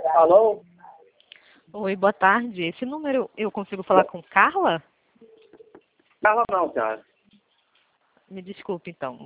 Alô? Oi, boa tarde. Esse número eu consigo falar com Carla? Carla não, cara. Me desculpe, então.